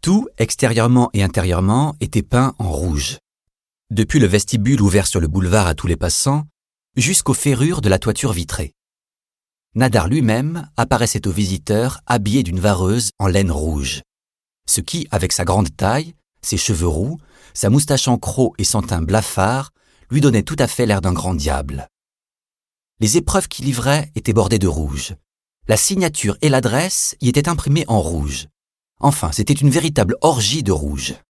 Tout, extérieurement et intérieurement, était peint en rouge. Depuis le vestibule ouvert sur le boulevard à tous les passants, jusqu'aux ferrures de la toiture vitrée. Nadar lui-même apparaissait aux visiteurs habillé d'une vareuse en laine rouge. Ce qui, avec sa grande taille, ses cheveux roux, sa moustache en croc et son teint blafard, lui donnait tout à fait l'air d'un grand diable. Les épreuves qu'il livrait étaient bordées de rouge. La signature et l'adresse y étaient imprimées en rouge. Enfin, c'était une véritable orgie de rouge.